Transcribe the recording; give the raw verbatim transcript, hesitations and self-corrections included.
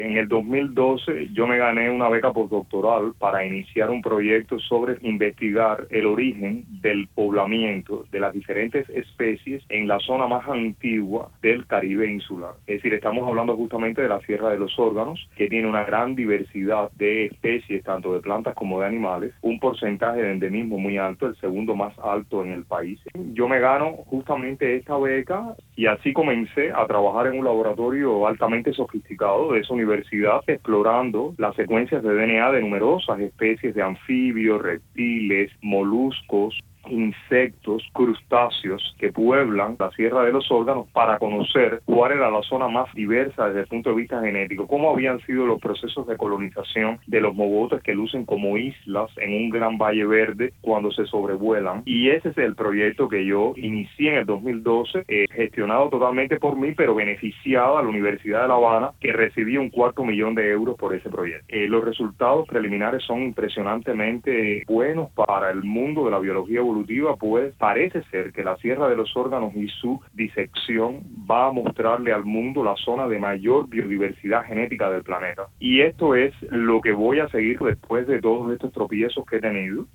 En el dos mil doce yo me gané una beca postdoctoral para iniciar un proyecto sobre investigar el origen del poblamiento de las diferentes especies en la zona más antigua del Caribe insular. Es decir, estamos hablando justamente de la Sierra de los Órganos, que tiene una gran diversidad de especies, tanto de plantas como de animales, un porcentaje de endemismo muy alto, el segundo más alto en el país. Yo me gano justamente esta beca y así comencé a trabajar en un laboratorio altamente sofisticado de esa universidad, explorando las secuencias de D N A de numerosas especies de anfibios, reptiles, moluscos, insectos, crustáceos que pueblan la Sierra de los Órganos, para conocer cuál era la zona más diversa desde el punto de vista genético, cómo habían sido los procesos de colonización de los mogotes que lucen como islas en un gran valle verde cuando se sobrevuelan. Y ese es el proyecto que yo inicié en el dos mil doce, eh, gestionado totalmente por mí, pero beneficiado a la Universidad de La Habana, que recibía un cuarto millón de euros por ese proyecto. Eh, los resultados preliminares son impresionantemente buenos para el mundo de la biología evolutiva, pues parece ser que la Sierra de los Órganos y su disección va a mostrarle al mundo la zona de mayor biodiversidad genética del planeta. Y esto es lo que voy a seguir después de todos estos tropiezos que he tenido.